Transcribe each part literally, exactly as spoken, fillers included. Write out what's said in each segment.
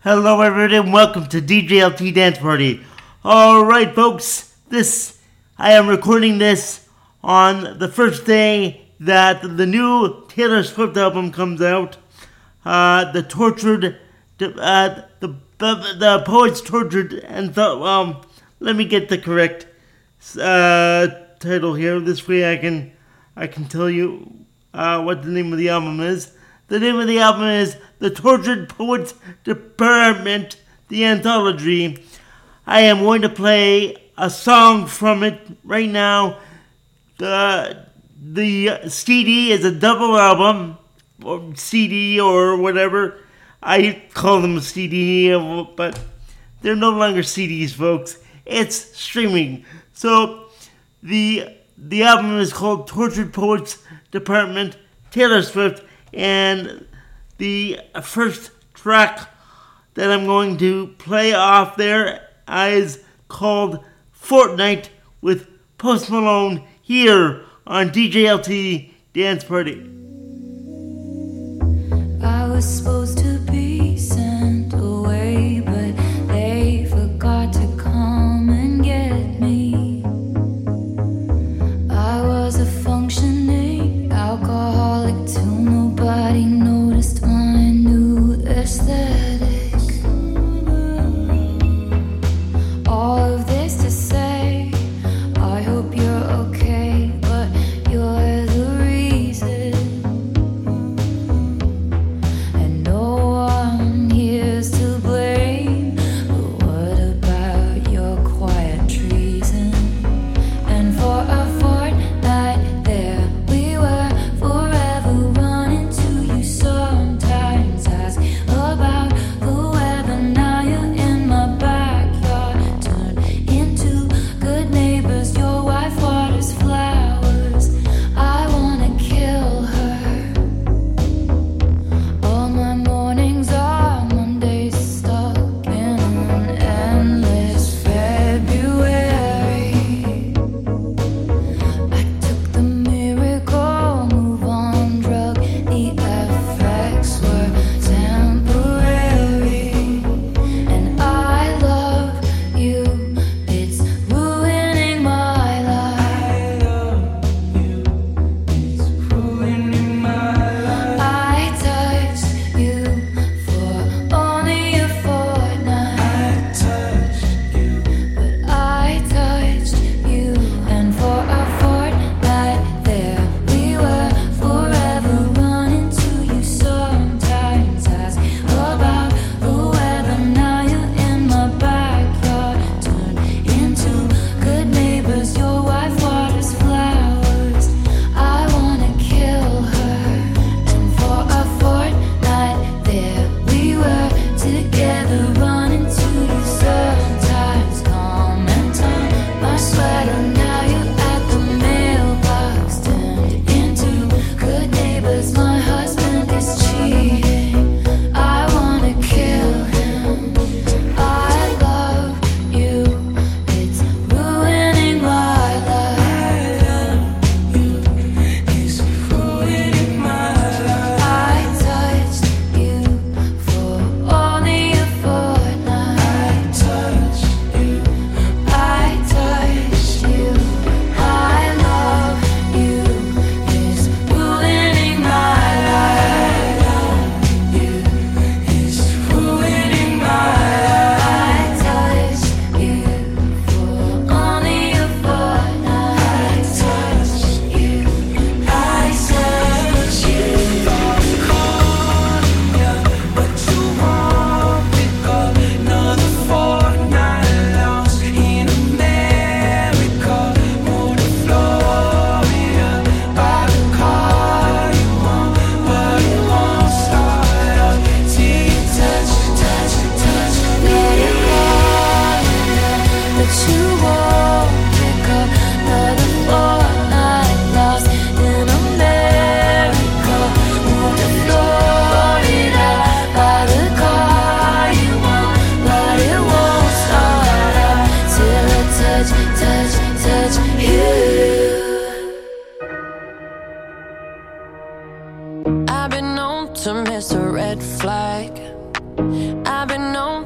Hello everybody and welcome to D J L T Dance Party. Alright folks, this, I am recording this on the first day that the new Taylor Swift album comes out. Uh, the tortured, uh, the, the, the Poets Tortured, and thought, well, let me get the correct uh, title here. This way I can, I can tell you uh, what the name of the album is. The name of the album is The Tortured Poets Department, the Anthology. I am going to play a song from it right now. The, the C D is a double album, or C D or whatever. I call them a C D, but they're no longer C Ds, folks. It's streaming. So the, the album is called Tortured Poets Department, Taylor Swift. And the first track that I'm going to play off there is called Fortnight with Post Malone here on D J L T Dance Party. I was supposed to be sent away, but they forgot to come and get me. I was a functioning alcoholic too. Nobody noticed my new aesthetic. All of this to say, I hope you're okay, but you're the reason. And no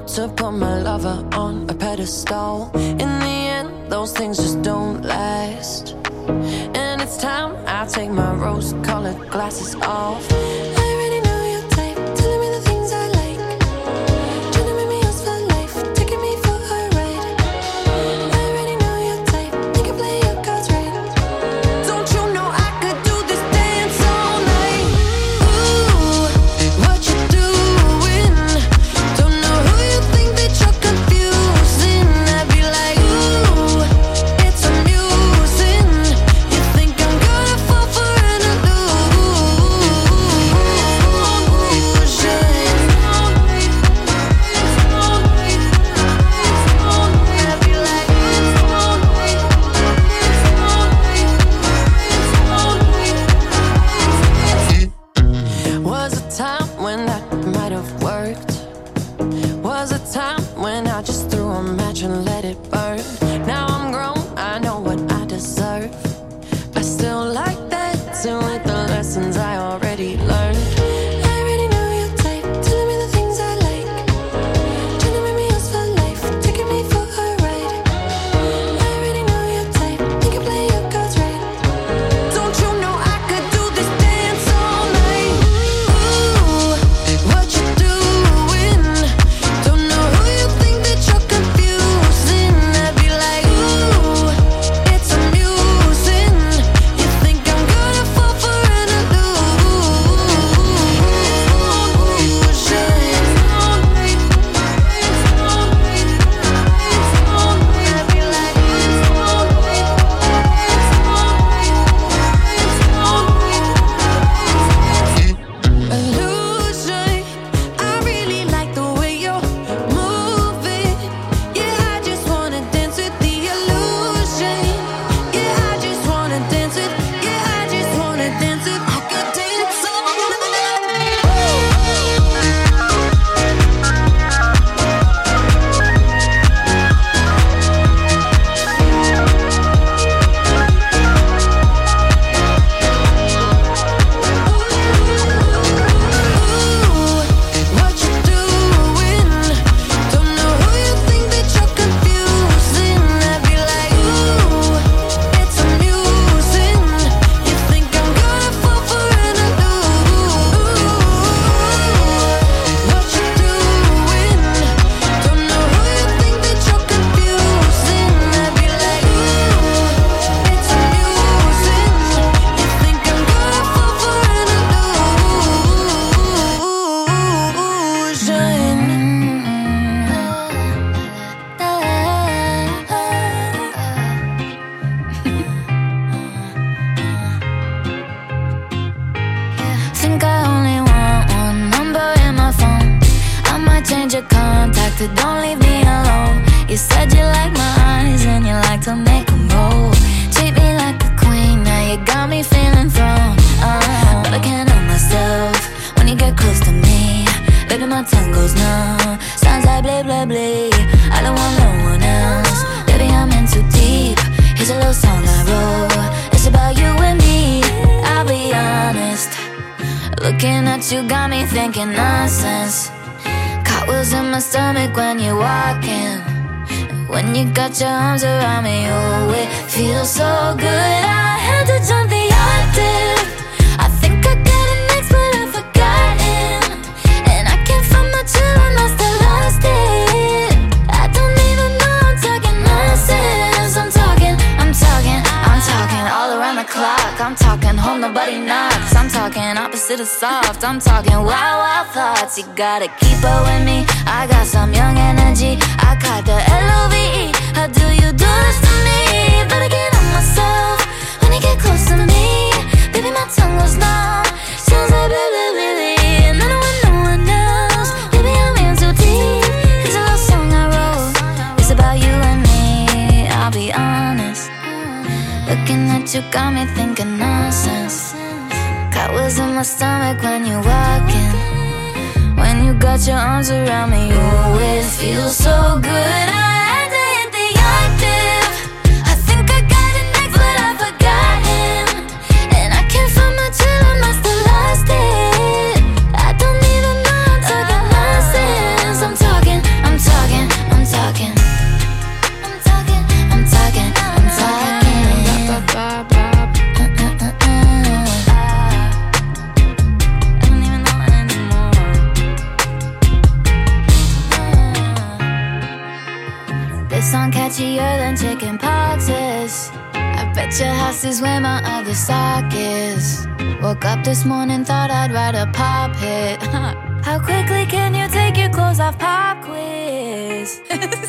to put my lover on a pedestal. In the end, those things just don't last. And it's time I take my rose-colored glasses off. I already know your type, telling me the things I like, trying to make me yours for life, taking me for a ride. I already know your type, you can play your cards right. Don't you know I could do this dance all night? Ooh, what you doing? Don't know who you think that you're confusing. I'd be like, ooh, it's amusing. You think I'm gonna fall for an illusion. Was a time when that might have worked. Was a time when I just threw a match and let it burn. Now I'm grown, I know what I deserve. I still like that, still like the lessons I already learned. I already know your type, telling me the things I like, trying to make me yours for life, taking me for a ride. I already know your type, you can play your cards right. Don't you know I could do this dance all night? Ooh, what you doing? Don't know who you think that you're confusing. I'd be like, ooh, it's amusing. You think I'm gonna fall for an illusion. I really like the way you're moving. Yeah, I just wanna dance with the illusion. Yeah, I just wanna dance with. Yeah, I just wanna dance with. I could dance all what you doing? Don't know who you think that you're confusing. I'd be like, ooh, it's amusing. You think I'm gonna fall for an illusion. What you doing? Don't know who you think that you're confusing. I'd be like, ooh, it's amusing. You think I'm gonna fall for an Think I only want one number in my phone. I might change your contact to don't leave me alone. You said you like my eyes and you like to make them roll. Treat me like a queen, now you got me feeling thrown. uh, But I can't help myself when you get close to me. Baby, my tongue goes numb. Sounds like blah, blah, blah. I don't want no one else. Baby, I'm in too deep. Here's a little song I wrote. It's about you and me. I'll be honest, looking at you got me thinking nonsense. Cartwheels in my stomach when you're walking. When you got your arms around me, oh, it feels so good. I had to jump the octave. I think I got an ex, but I've forgotten. And I can't find my chill and I still lost it. I don't even know I'm talking nonsense. I'm talking, I'm talking, I'm talking all around the clock. I'm talking home, nobody knocks. I'm talking opposite of soft. I'm talking wild, wild thoughts. You gotta keep up with me. I got some young energy. I caught the L O V E. How do you do this to me? But I can't help myself when you get close to me. Baby, my tongue goes numb. Sounds like blah, blah, blah, blah. And I don't want no one else. Baby, I'm in too deep. Here's a little song I wrote. It's about you and me. I'll be honest, looking at you got me thinking nonsense. Cartwheels in my stomach when you're walking. When you got your arms around me, oh, it feels so good. I had to hit the octave. I think I got an ex, but I've forgotten. And I can't find my chill and I still lost it. I don't even know I'm talking nonsense. I'm talking, I'm song catchier than chicken pox is. I bet your house is where my other sock is. Woke up this morning, thought I'd write a pop hit. How quickly can you take your clothes off, pop quiz?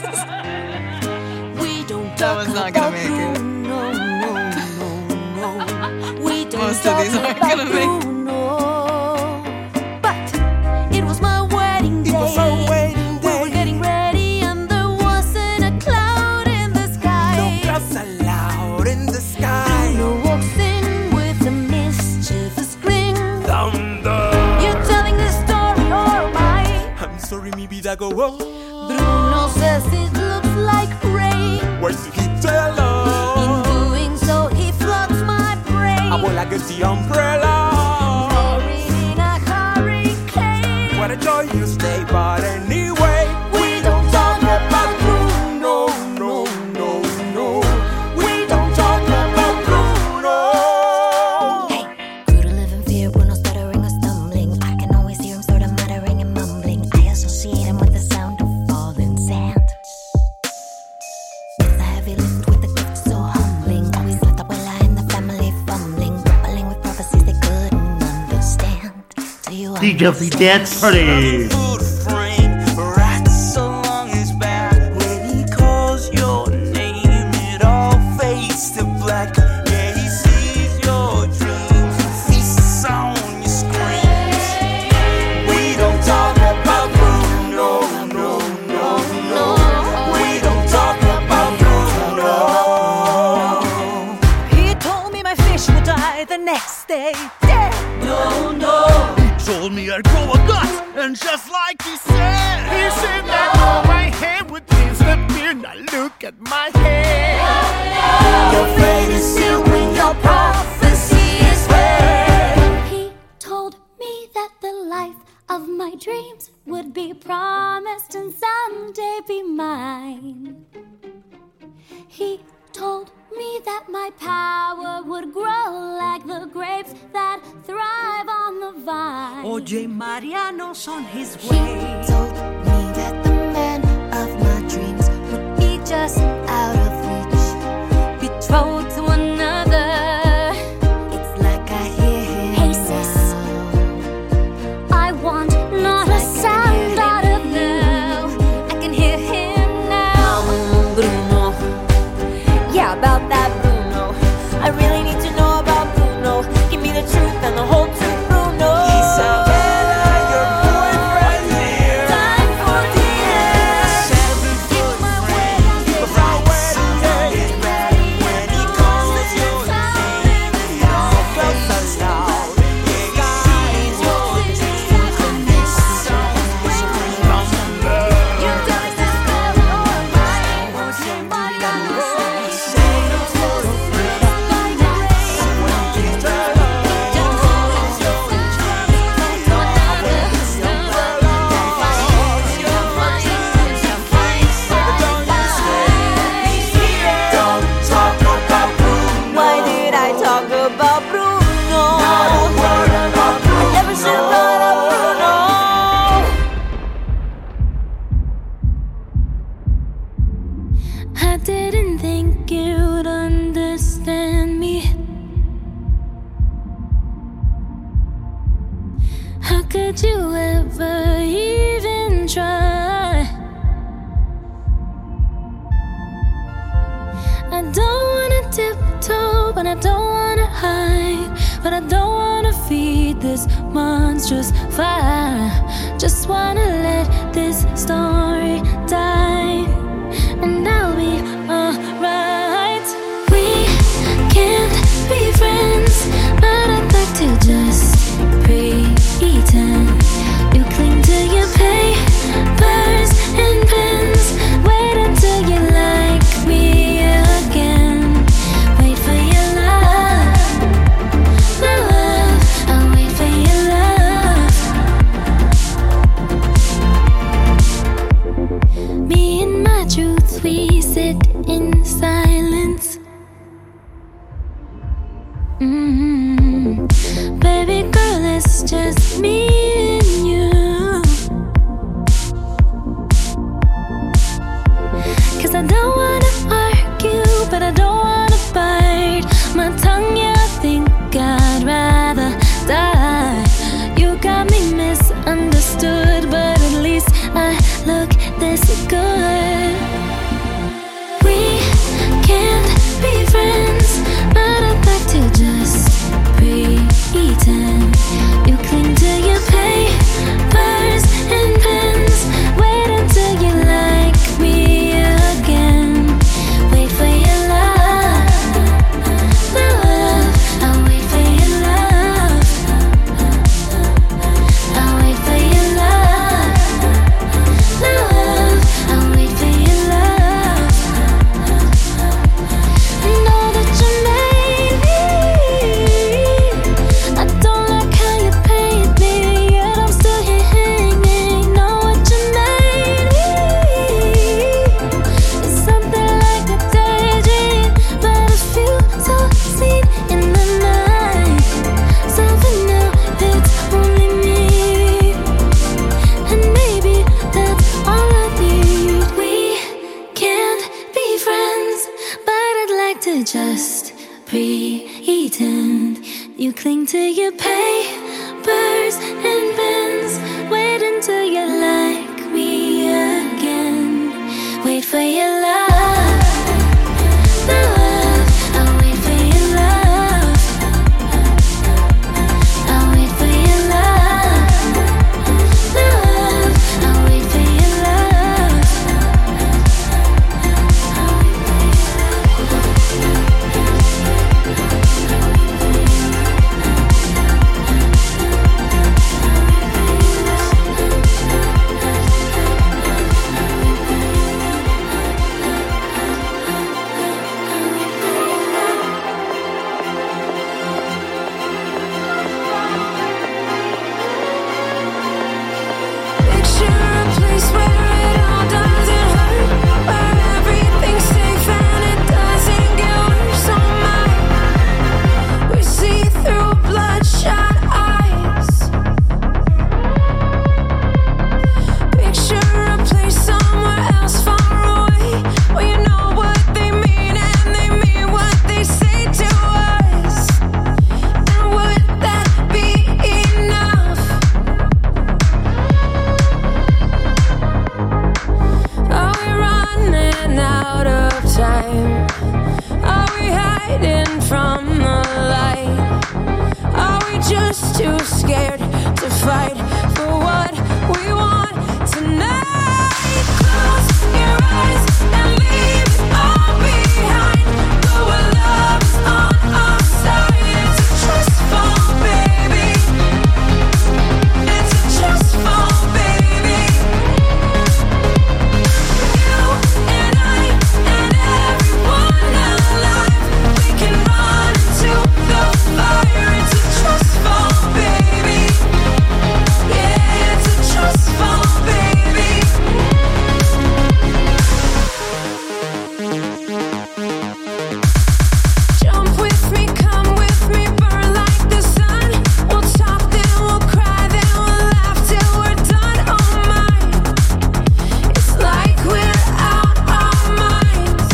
We don't That was not gonna make it. No, no, no, no. We don't Most of these aren't gonna make it. Bruno. But it was my wedding day. It was our wedding day. We were getting ready and there wasn't a cloud in the sky. No clouds allowed in the sky. Bruno walks in with a mischievous grin. Thunder. You're telling this story or am I? I'm sorry, maybe that go wrong. Bruno says it looks like rain. Why did he tell us? In doing so, he floods my brain. Abuela gets the umbrella. Buried in a hurricane. What a joy you stay, but anyway, We don't talk about Bruno. No, no, no. We don't talk about Bruno. Grew to live in fear, Bruno stuttering or stumbling. I can always hear him sort of muttering and mumbling. I associate him with the sound of falling sand. It's a heavy lift with a gift so humbling. Always left Abuela and the family fumbling, grappling with prophecies they couldn't understand. Do you D J L T Dance Party. Food frame, right so long is bad. When he calls your name, it all fades to black. Yeah, he sees your dreams, feasts on your screams. We don't talk about Bruno, no, no, no. We don't talk about Bruno. He told me my fish would die the next day. Dead. No, no. Told me I'd grow a gut, and just like he said, he said that all my hair would disappear. Now look at my hair. Your fate is sealed when your prophecy is read. He told me that the life of my dreams would be promised and someday be mine. He told me that my power would grow like the grapes that thrive on the vine. Oye, Mariano's on his He way. told me that the man of my dreams would be just out of reach. Betrothed to another. It's like I hear him Hey, sis. now. I want not a sound out of you. I can hear him now. Bruno. Yeah, about that Bruno. I really need to know about Bruno. Give me the truth and the whole truth, Bruno. Isabella, your boyfriend here. Time for the end. Seven foot frame, It's our wedding day. get ready. When he calls your name, it all fades loud. Yeah, he sees your dreams, feasts on your screams. You're telling this story or am I? Why did I talk about Bruno? I never should have brought up Bruno. I didn't think you'd understand me. How could you ever even try? I don't wanna tiptoe, but I don't wanna hide. But I don't wanna feed this monstrous fire. Just wanna let this story die, and I'll be alright. We can't be friends, but I'd like to just pretend. You cling to your papers and pens. Wait until you like me again. Wait for your love, love. I'll wait for your love. Me and my truth, we sit in silence. Mm-hmm. Baby girl, it's just me and you. 'Cause I don't You cling to your papers and pens. Wait until you like me again. Wait for your love, love. I'll wait for your love. I'll wait for your love, love. I'll wait for your love. Picture a place where it all doesn't hurt, where everything's safe and it doesn't get worse. Oh my, we see through bloodshot eyes. Picture a place somewhere else far away, where you know what they mean and they mean what they say to us. And would that be enough? Are we running out of time? Are we hiding from the light? Are we just too scared to fight for what we want tonight? Close your eyes and leave it all behind. Go where love is on our side. It's a trust fall, baby. It's a trust fall, baby. You and I and everyone alive, we can run into the fire. It's a trust fall, baby. Yeah, it's a trust fall, baby. Jump with me, come with me, burn like the sun. We'll talk, then we'll cry, then we'll laugh till we're done. Oh my, it's like we're out our minds.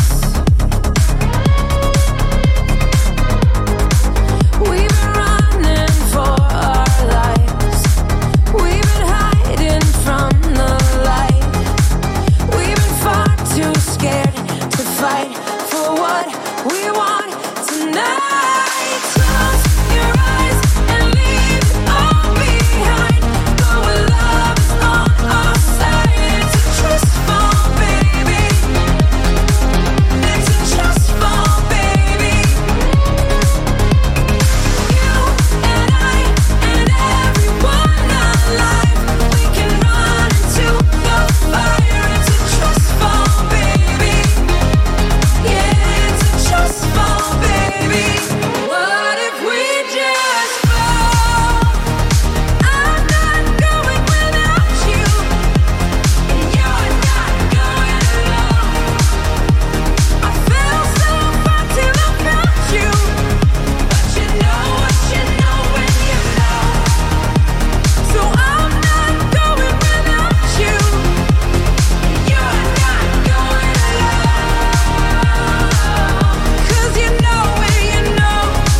We've been running for our lives. We've been hiding from the light. We've been far too scared to fight for what we want tonight. Close your eyes and leave it all behind. Go where love is on our side. It's a trust fall, baby. It's a trust fall, baby. You and I and everyone alive, we can run into the fire. It's a trust fall, baby. Yeah, it's a trust fall, baby. What if we just fall? I'm not going without you, and you're not going alone. I fell so far till I found you, but you know what you know when you know. So I'm not going without you, and you're not going alone. 'Cause you know when you know.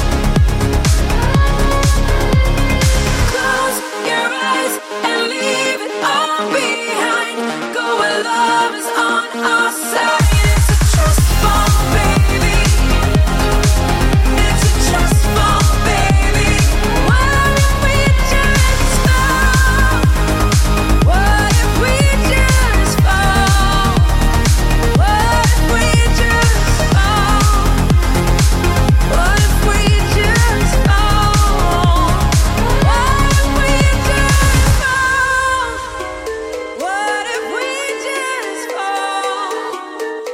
Close your eyes and leave it all behind. Go where love is on our side. It's a trust fall, baby. It's a trust fall, baby. What if we just fall? What if we just fall? What if we just fall? What if we just fall? What if we just fall? What if we just fall?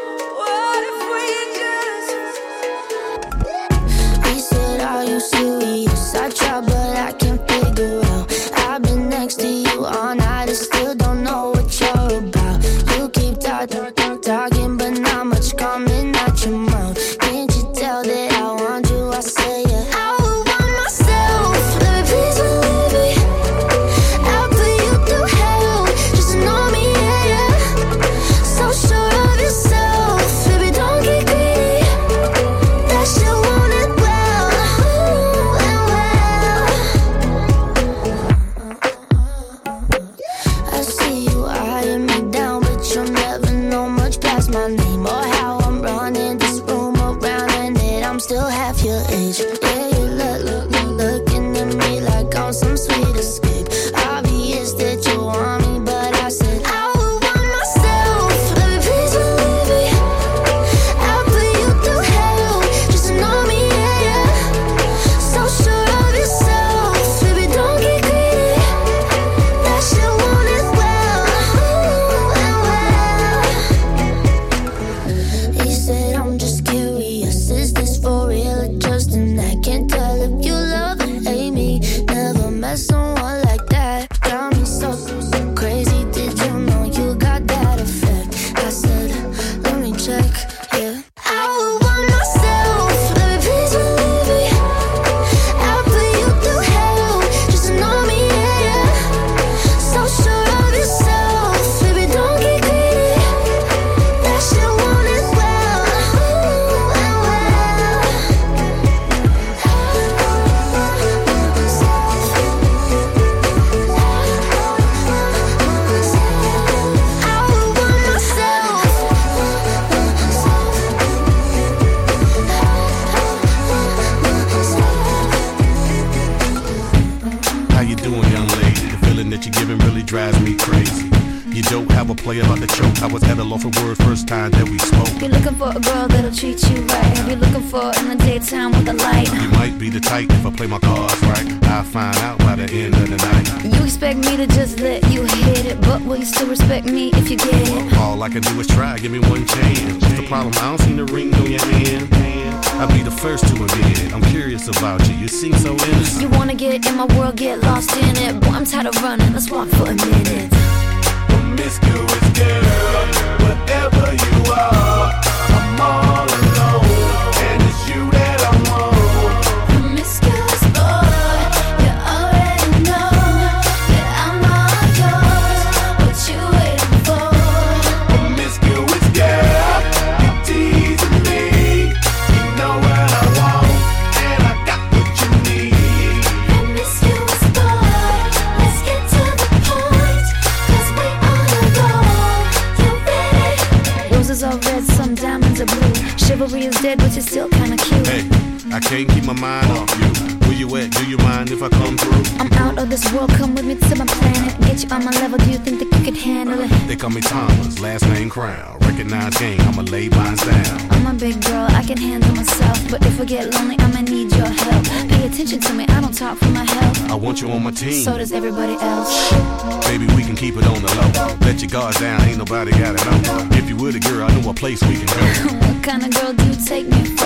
play about the choke. I was at a loss for words first time that we spoke. You're looking for a girl that'll treat you right. You're looking for in the daytime with a light. You might be the type if I play my cards right. I'll find out by the end of the night. You expect me to just let you hit it, but will you still respect me if you get it? All I can do is try, give me one chance. What's the problem? I don't see the ring on your hand. I'll be the first to admit it. I'm curious about you, you seem so innocent. You wanna get in my world, get lost in it. Boy, I'm tired of running, let's walk for a minute. Promiscuous girl, whatever you are, I'm all alone, and it's you that I want. Promiscuous boy, you already know that I'm all yours. What you waiting for? Promiscuous girl, you teasing me. You know what I want, and I got what you need. Promiscuous boy, let's get to the point, 'cause we on a roll. You ready? Roses are red, some diamonds are blue. Chivalry is dead, but you're still kinda cute. Hey, I can't keep my mind off you. Where you at? Do you mind if I come through? I'm out of this world, come with me to my planet. Get you on my level, do you think that you could handle it? They call me Thomas, last name Crown. Recognize game, I'ma lay mine down. I'm a big girl, I can handle myself. But if I get lonely, I'ma need your help. Pay attention to me, I don't talk for my health. I want you on my team. So does everybody else. Baby, we can keep it on the low. Let your guard down, ain't nobody got it on. If you were the girl, I know a place we can go. What kind of girl do you take me for?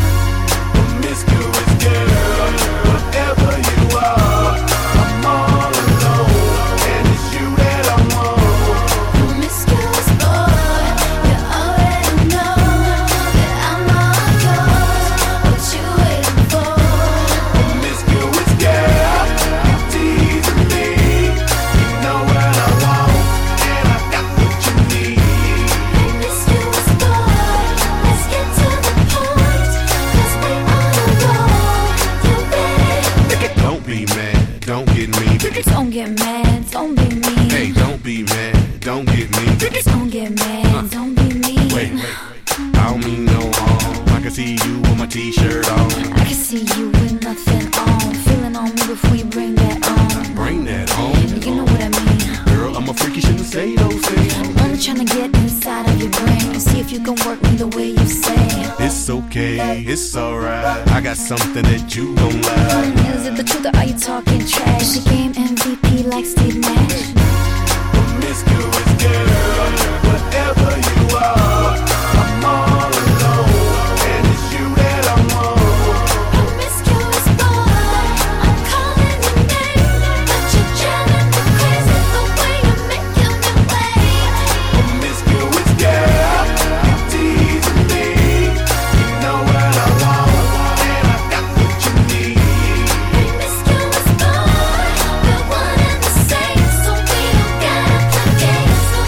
Promiscuous girl, whatever you are, I'm all alone, and it's you that I want. Promiscuous boy, you already know that I'm all yours. What you waiting for? Promiscuous girl, you teasing me. You know what I want, and I got what you need. Promiscuous boy, let's get to the point, 'cause we on a roll. You ready? Don't be mad, don't get me. Don't get mad, don't be mean. Hey, don't be mad, don't get me. Don't get mad, don't be mean. Wait, wait, I don't mean no harm. I can see you with my t-shirt on. I can see you with nothing on. Feeling on me before you bring that on. Bring that on. You know what I mean. Girl, I'm a freak, you shouldn't say those things. I'm only trying to get inside of your brain and see if you can work me the way you say. It's okay, it's alright. I got something that you don't like. Is it the truth or are you talking trash? She came M V P like Steve Nash. Promiscuous girl, whatever you are, I'm all alone, and it's you that I want. Promiscuous boy, I'm calling your name, but you're driving me crazy the way you're making me wait. Promiscuous girl, you teasing me. You know what I want, and I got what you need. Promiscuous boy, we're one and the same, so we don't gotta play games no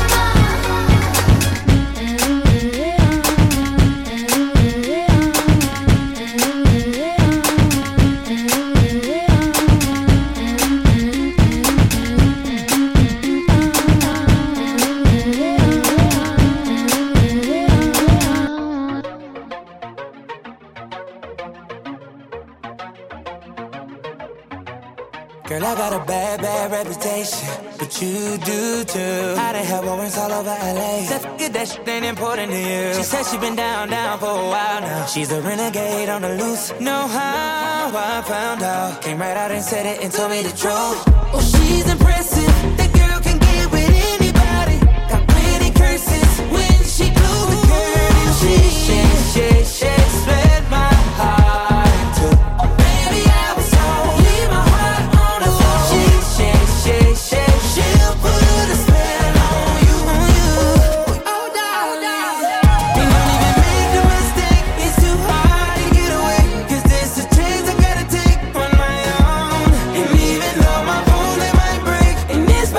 Girl, I got a bad, bad reputation, but you do too. I done had warrants all over L A. Said forget that shit ain't important to you. She said she been down, down for a while now. She's a renegade on the loose. Know how I found out. Came right out and said it and told me the truth. Oh, she's impressive. That girl can get with anybody. Got plenty curses when she blew the curtain. She, she, she, she split my heart in two. Oh, baby, I was told, leave my heart on the floor. She, she, she, she, she'll put a spell on you, on you. Oh, darling, we don't even make the mistake. It's too hard to get away. 'Cause there's a chance I gotta take on my own. And even though my bones they might break, and it's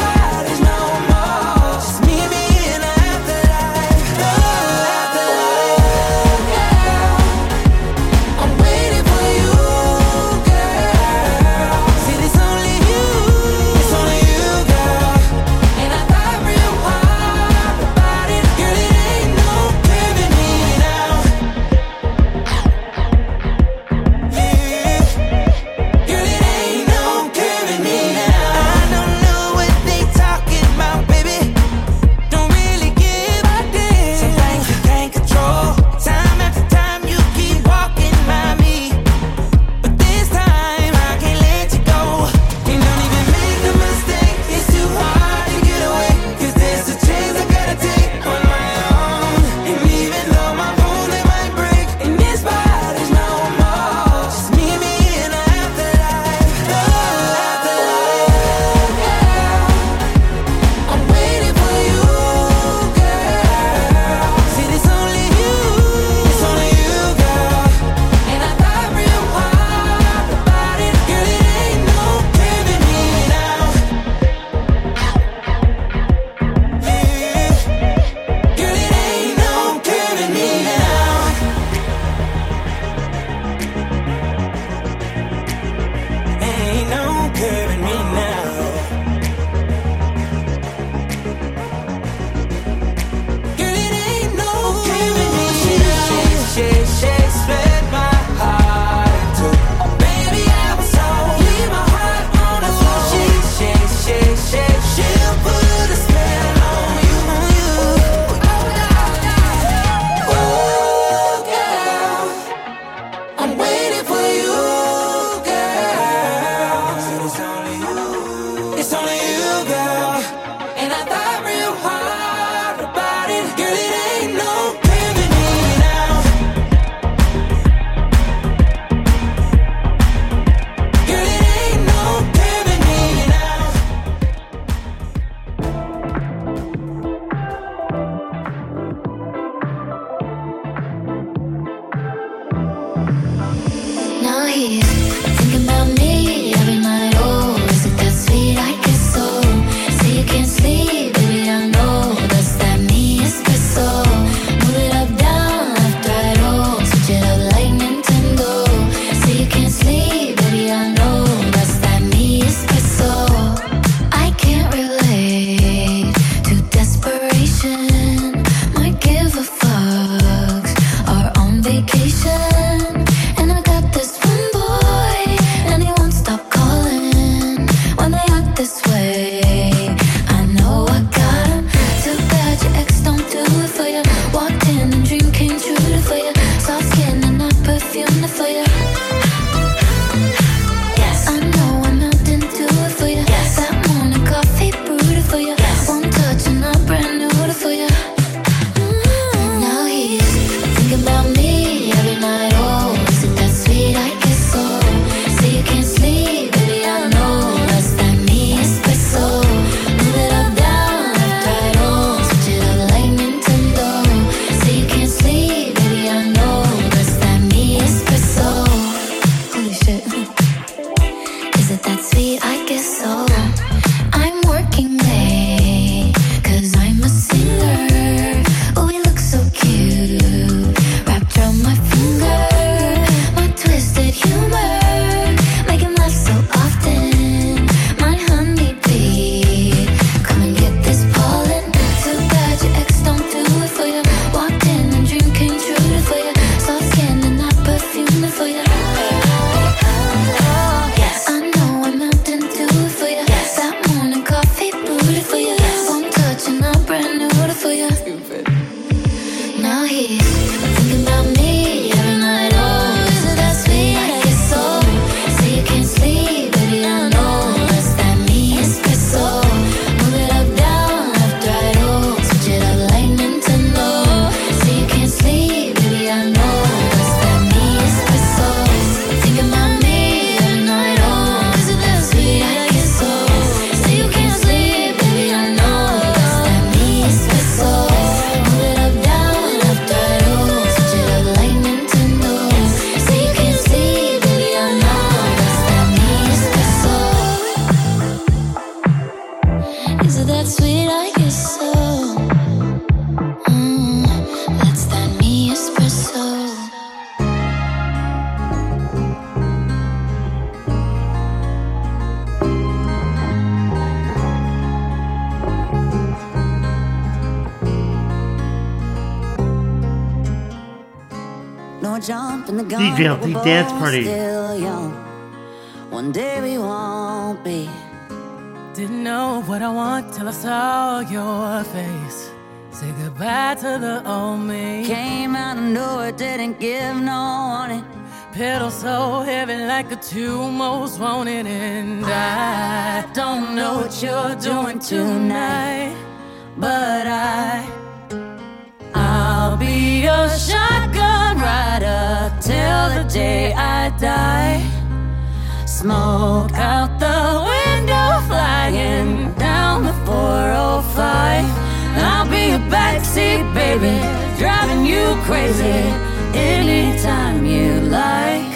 jump in the gun. D J L T we're Dance both Party. Still young. One day we won't be. Didn't know what I want till I saw your face. Say goodbye to the old me. Came out of nowhere, didn't give no warning. Pedal so heavy like the two most wanted. And I don't know what you're doing tonight, but I I'll be your shotgun rider till the day I die. Smoke out the window, flying down the four oh five. I'll be a backseat baby, driving you crazy anytime you like.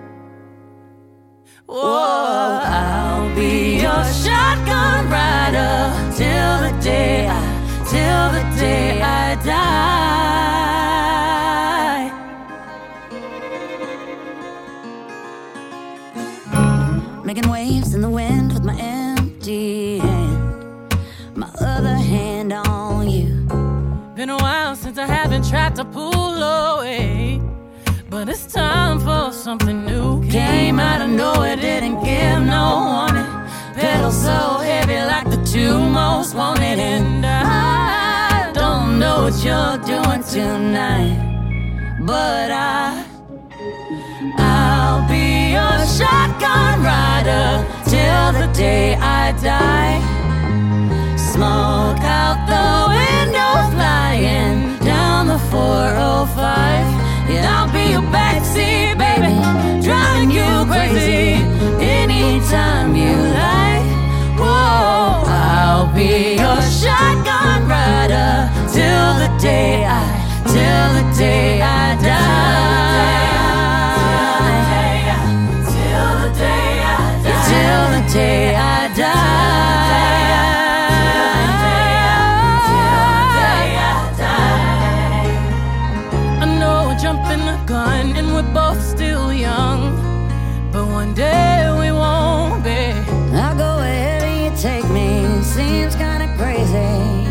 Whoa, I'll be your shotgun rider till the day I, till the day I die. Making waves in the wind with my empty hand, my other hand on you. Been a while since I haven't tried to pull away, but it's time for something new. Came out of nowhere, didn't give no warning. Pedal so heavy like the two most wanted. And I don't know what you're doing tonight, but I I'll be your shotgun rider till the day I die. Smoke out the window, flying down the four oh five. Yeah, I'll be your backseat baby, driving you crazy anytime you like. Whoa, I'll be your shotgun rider till the day I, till the day I die. Till the day I die. Till the day I I know we're jumping the gun and we're both still young, but one day we won't be. I'll go wherever you take me, seems kinda crazy.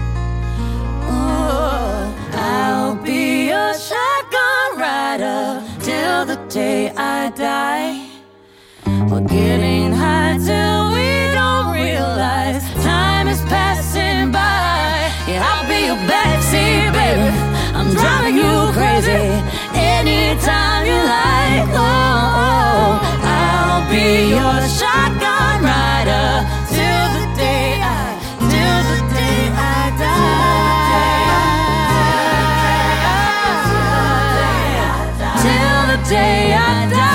Oh, I'll be your shotgun rider till the day I die. We're getting high till we don't realize time is passing by. Yeah, I'll be your backseat baby, I'm driving you crazy anytime you like. Oh, oh, I'll be your shotgun rider till the day I, till the day I die. Till the day I die.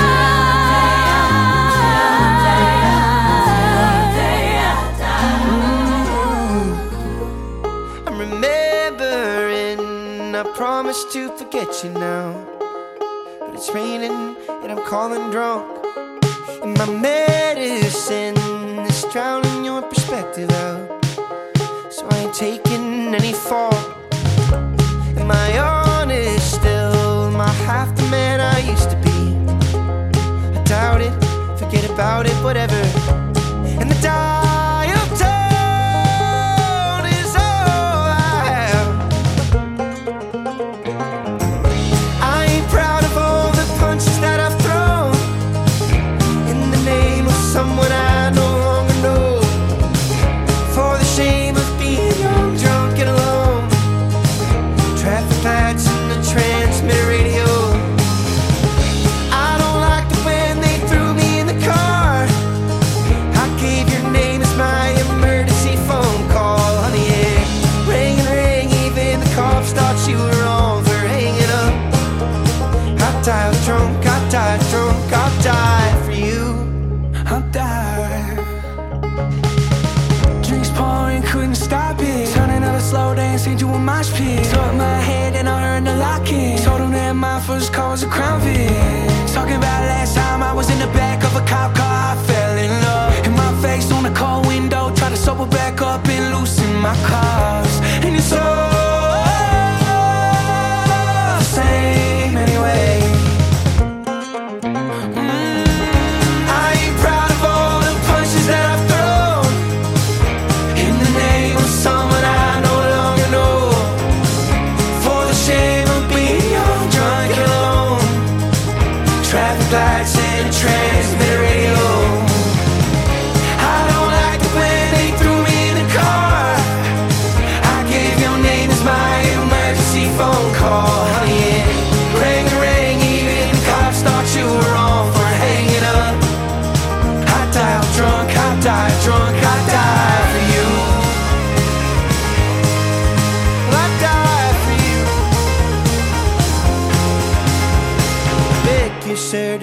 I'm remembering I promised to forget you now, but it's raining and I'm calling drunk, and my medicine is drowning your perspective out, so I ain't taking any fault. Am I honest still? Am I half the man I used to be? I doubt it, forget about it, whatever. And the dial tone is all I have. I ain't proud of all the punches that I've thrown in the name of someone I no longer know, for the shame of being young, drunk and alone. Traffic lights and the transmitter radio. I don't like it when they threw me in the car. I gave your name as my emergency phone call, honey, yeah. Ring and ring, even the cops thought you were wrong for hanging up. I died drunk, I died drunk, I'll die for you. I'll die. Drinks pouring, couldn't stop it. Turning up a slow dance into a mosh pit. Took my head and I heard the locking. Told him that my first car was a Crown Vic. Talking about last time I was in the back of a cop car, I fell in love. And my face on the car window, try to sober back up and loosen my cars. And it's all the same anyway. I ain't proud of all the punches that I've thrown in the name of someone I no longer know, for the shame of being young, drunk and alone.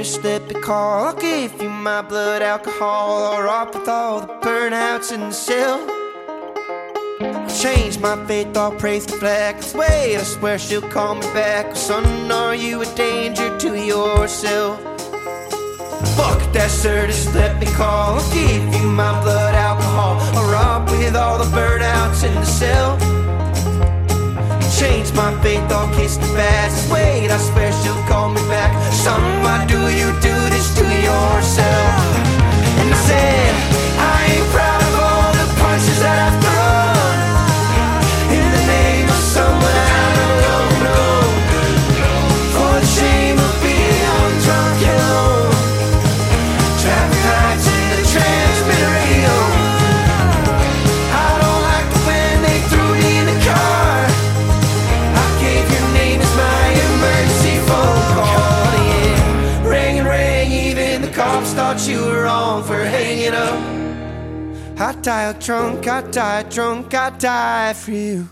slip a call. I'll give you my blood alcohol, or up with all the burnouts in the cell. Change my faith, I'll praise the flag. Wait, I swear she'll call me back. Son, are you a danger to yourself? Fuck that, sir, just let me call. I'll give you my blood alcohol, or up with all the burnouts in the cell. Change my faith, I'll kiss the fast. Wait, I swear she'll call me back. Son, why do you do this to yourself? And I said, I ain't proud of all the punches that I've thrown in the name of someone I don't know. For the shame of being drunk and alone. Traffic lights in the transmitter radio. I don't like it when they threw me in the car. I gave your name as my emergency phone call. Yeah, ring and ring, even the cops thought you were wrong for hanging up. I died drunk, I died drunk, I died for you.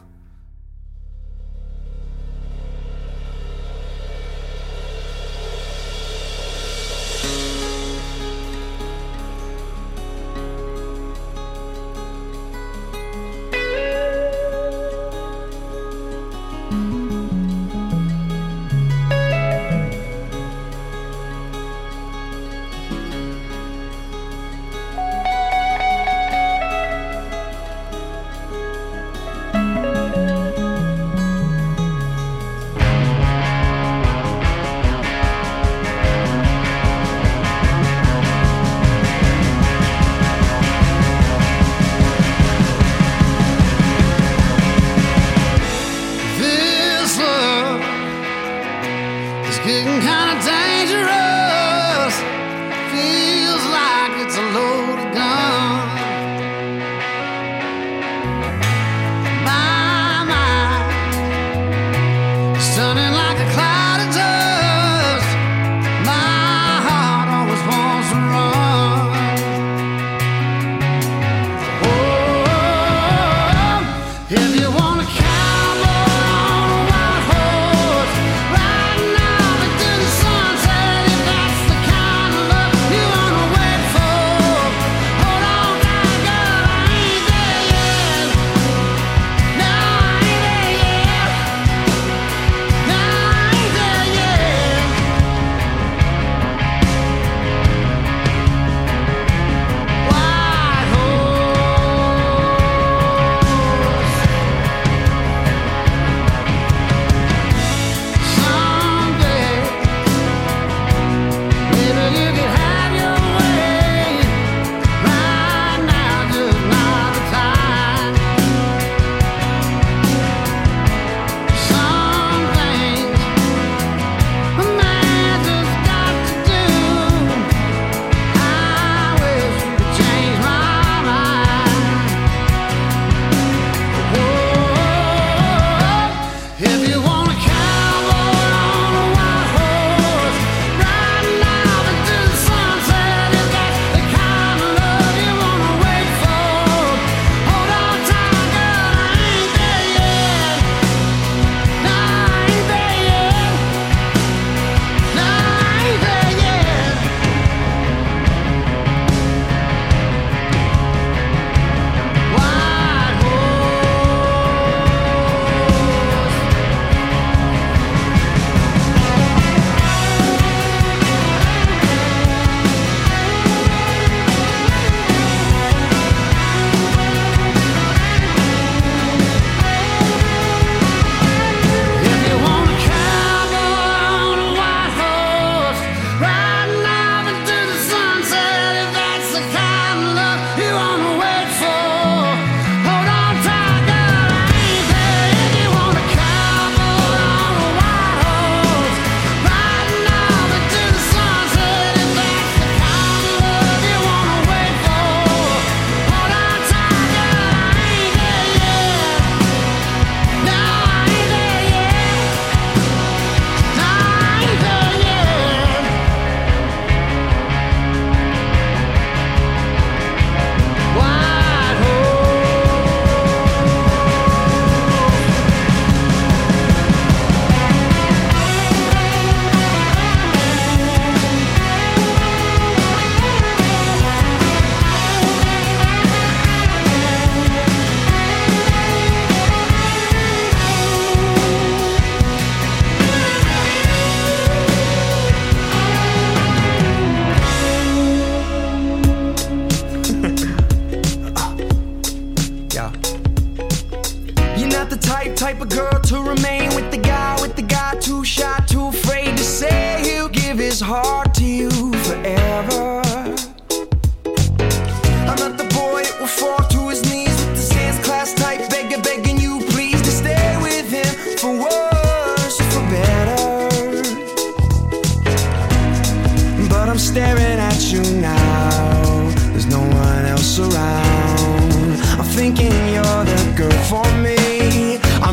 Cowboy on a white horse, riding out into the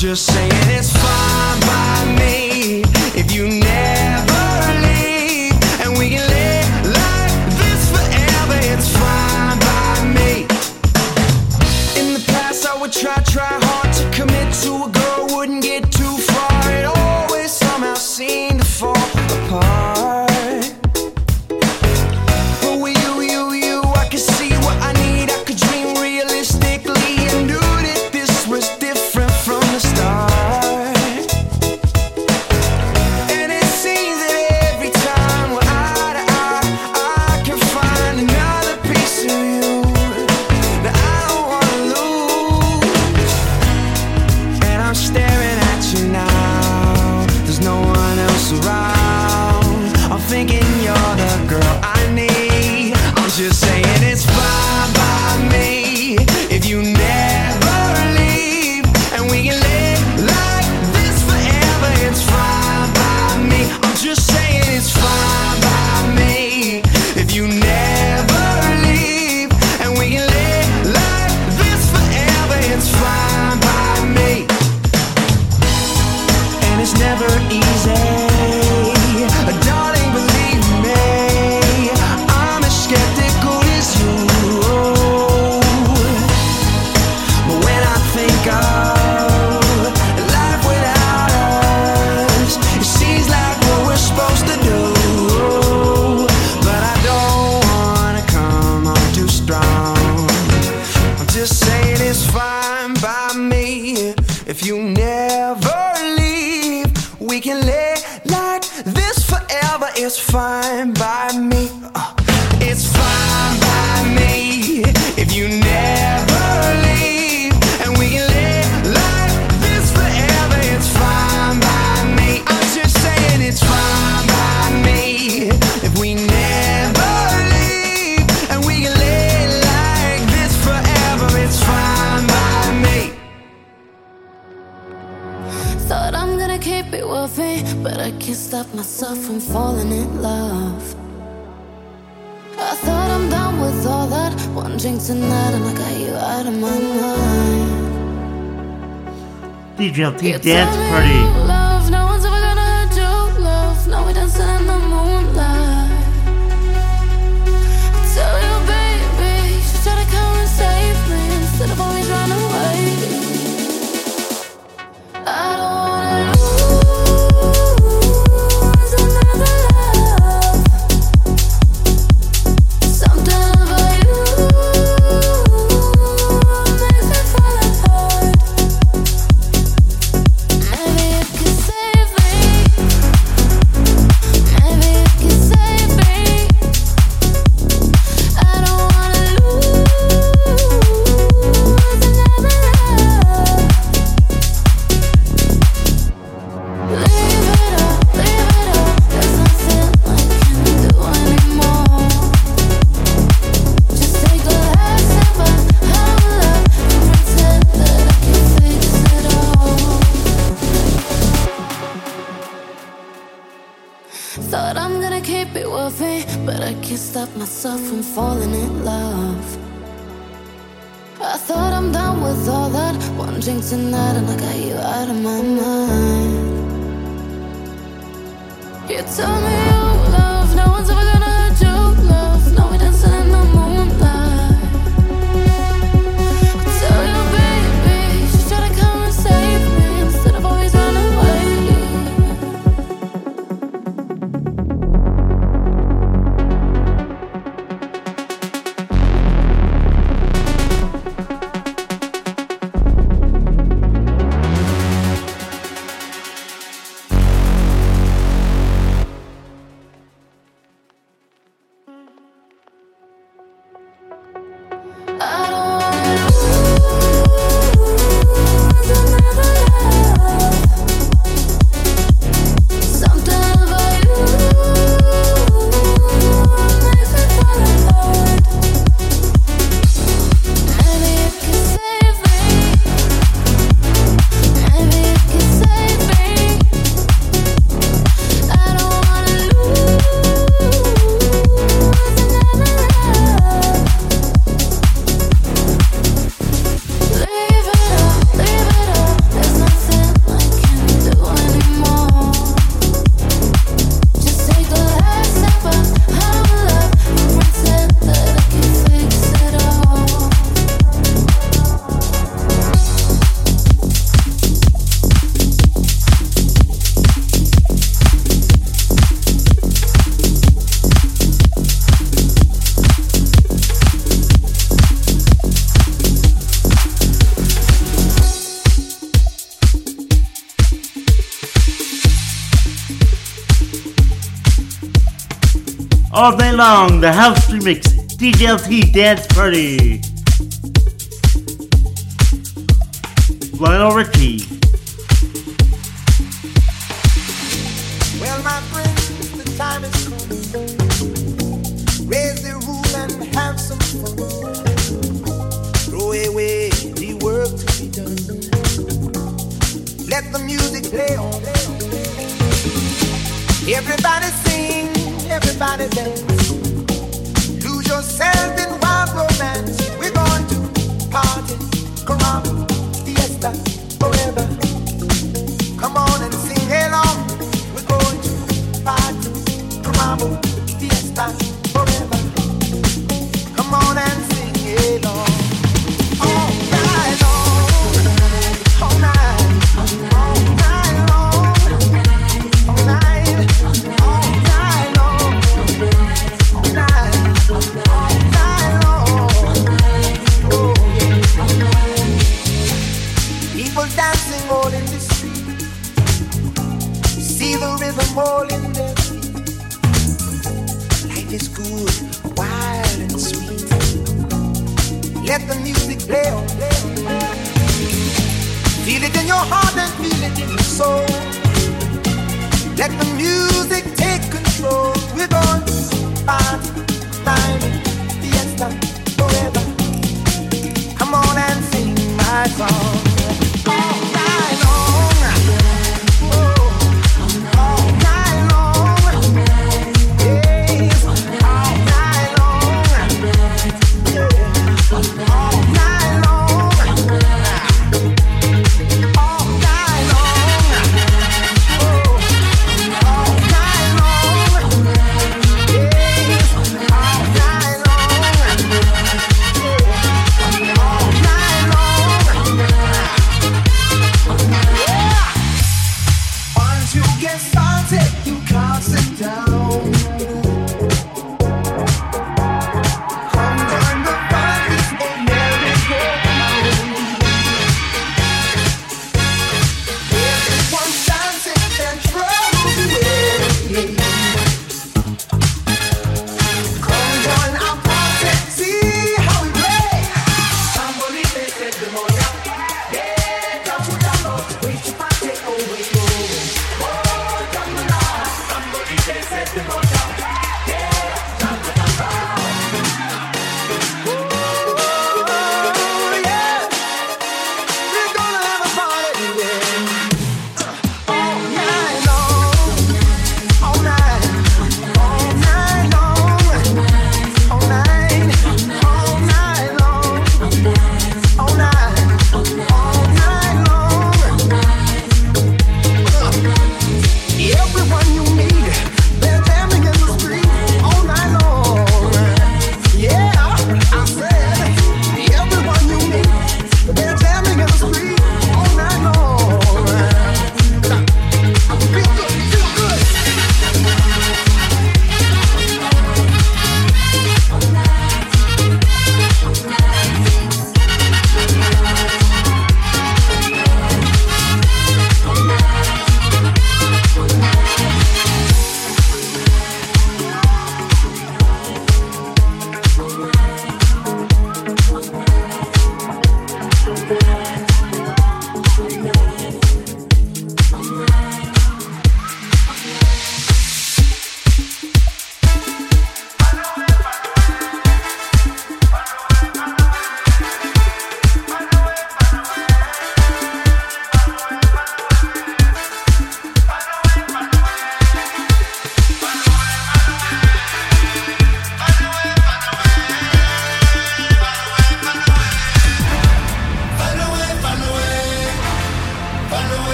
just saying it's fine by me if you never leave, and we can live like this forever. It's fine by me. In the past I would try, try hard to commit to a girl, wouldn't get too far. It always somehow seemed to fall apart. But with you, you, you, I could see what I need. I could dream realistically and knew that this was different from the start. And it seems that every time we're eye to eye, I can find another piece of you that I don't wanna lose. And I'm staring at you now, there's no one else around. I'm thinking you're the girl I need. I'm just saying it's fine by me if you never leave, and we can live like this forever. It's fine by me. I'm just saying it's fine by me if you never leave, and we can live like this forever. It's fine by me. And it's never easy, darling, believe me, I'm as skeptical as you. But when I think of life without us, it seems like what we're supposed to do. But I don't wanna come on too strong. I'm just saying it's fine by me if you never leave. We can live like this forever. It's fine by me. Uh, it's fine by me if you never leave, and we can live like this forever. It's fine by me. I'm just saying it's fine by me if we never leave, and we can live like this forever. It's fine by me. Thought I'm gonna keep it with me, but I can't stop myself from falling in love. I thought I'm done with all that. One drink tonight and I got you out of my mind. D J L T You Dance tell me Party. you love, no one's ever gonna do love. Now we're dancing in the moonlight. I tell you, baby, you should try to come and save me instead of always run away. I don't wanna lose another love. Something about you makes me fall apart. Maybe you can save me. Maybe you can save me. I don't wanna lose another love. Leave it all, leave it all. There's nothing I can do anymore. Just take the last step of our love and pretend that I can fix it all. Thought I'm gonna keep it with me, but I can't stop myself from falling in love. I thought I'm done with all that. One drink tonight and I got you out of my mind. You tell me you love, no one's ever gonna do love. Now we're dancing in the moonlight. I tell you, baby, you should try to come and save me instead of always run away. All night long, the house remix D J L T Dance Party. Lionel Richie. Well, my friends, the time is come. Raise the roof and have some fun. Throw away the work to be done. Let the music play on. Everybody sing, everybody dance. Lose yourself in wild romance. We're going to party, caramba, fiesta, forever. Come on and sing along. We're going to party, caramba, fiesta, forever. Come on and sing along. All night long, all night, all night long, all night, all night long, all night, all night long. Oh yeah. People dancing all in the street. See the rhythm all in their feet. Life is good, wild and sweet. Let the music play on, play on. Feel it in your heart and feel it in your soul. Let the music take control. We're going to party, time, fiesta, forever. Come on and sing my song. All night long. Oh, all night long. Yes, all night long. Yeah. All night long. All night long.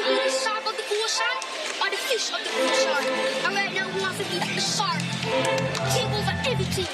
the shark of the ocean or the fish of the ocean? And right now, who wants to be like the shark? King over everything.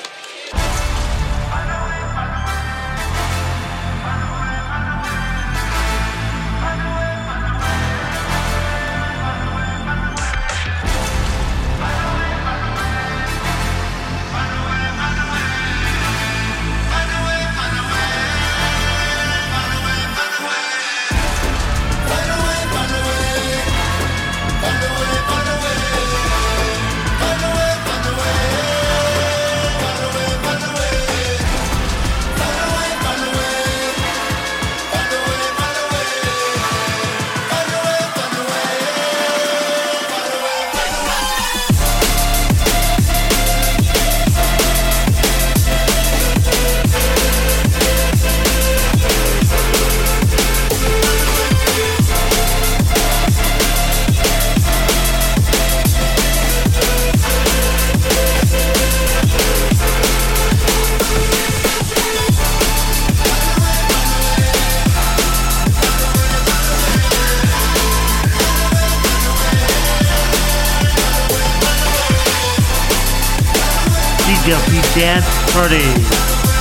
D J L T Dance Party.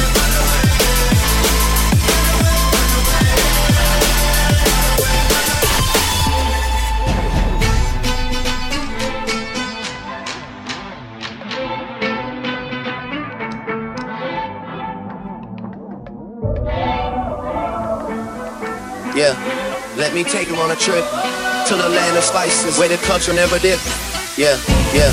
Yeah, let me take you on a trip to the land of spices where the culture never did. Yeah, yeah.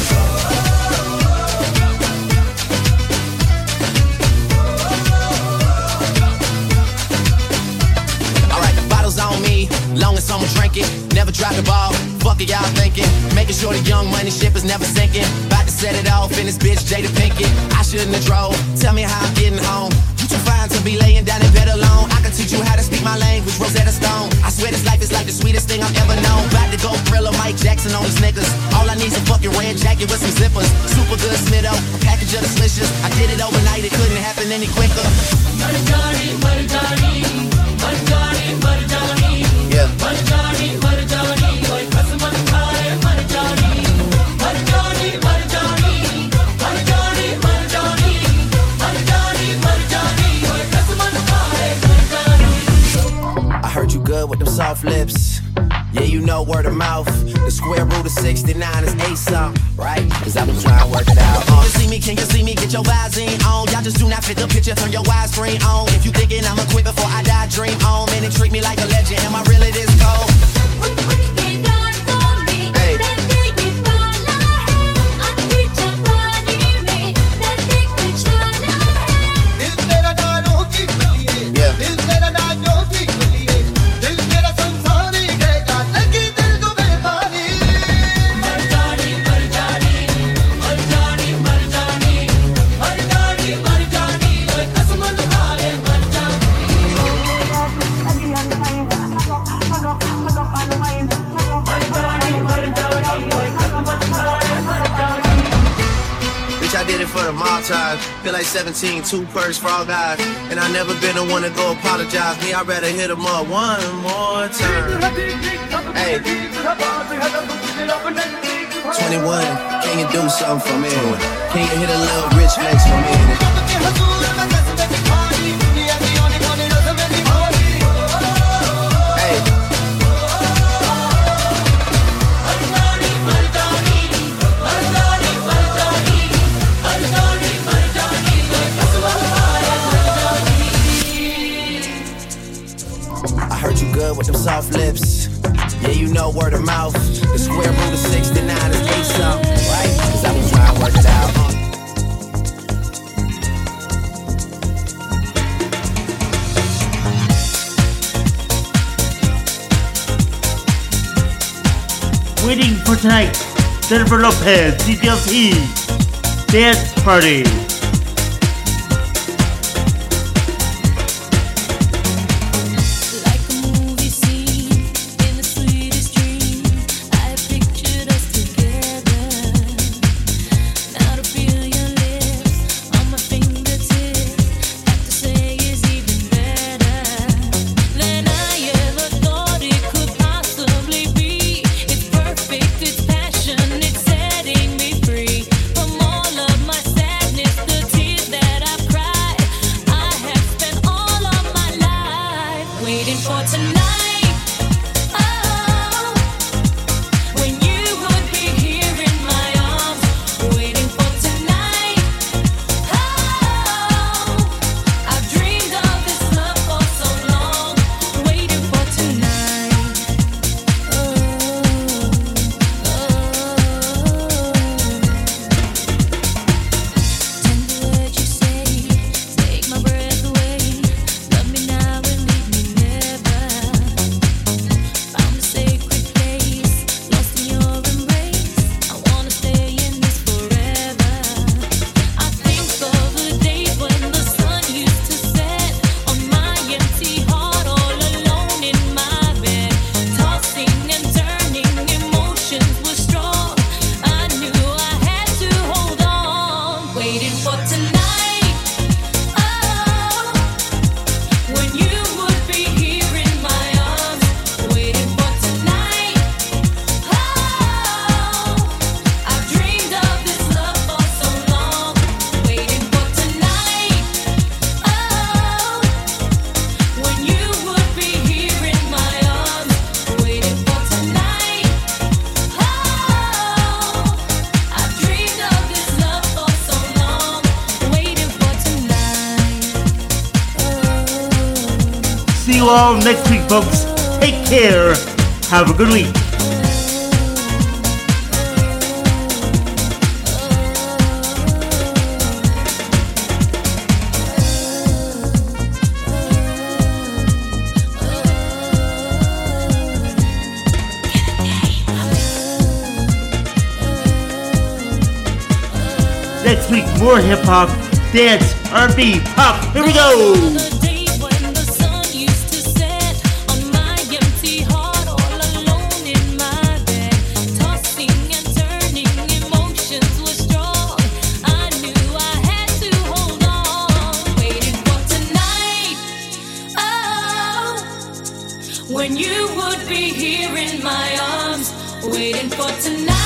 On me, long as someone drink it. Never drop the ball, fuck it y'all thinking. Making sure the young money ship is never sinking. About to set it off in this bitch Jada Pinkett. I shouldn't have drove, tell me how I'm getting home. You too fine to be laying down in bed alone. I can teach you how to speak my language, Rosetta Stone. I swear this life is like the sweetest thing I've ever known. About to go Thriller, Mike Jackson on these niggas. All I need's a fucking red jacket with some zippers. Super good Smitto, a package of the slishers. I did it overnight, it couldn't happen any quicker. Money Johnny, money Johnny, money Johnny, money Johnny. Yeah. Money Johnny, money Johnny, money Johnny, money Johnny, money Johnny, money Johnny, money Johnny, money Johnny, money Johnny, money Johnny, money Johnny, I heard you good with them soft lips. Yeah, you know word of mouth. The square root of sixty-nine is eight something, right? Cause I've been trying to work it out. Can you see me? Can you see me? Get your Visine on. Y'all just do not fit the picture. Turn your widescreen on. If you thinking I'ma quit before I die, dream on. Man, and treat me like a legend. Am I really this cold? Hey. For the mob ties, feel like seventeen, two first frog eyes. And I never been the one to go apologize. Me, I'd rather hit him up one more time. Hey, twenty-one, can you do something for me? Can you hit a little rich flex for me? Good with them soft lips. Yeah, you know word of mouth. The square root of sixty-nine is eight something, right? Cause I've been trying to work it out. Waiting for tonight, Jennifer Lopez, D J L T Dance Party. Than I ever thought it could possibly be. you all next week, folks. Take care. Have a good week. Next week, more hip-hop, dance, R and B, pop. Here we go! When you would be here in my arms, waiting for tonight.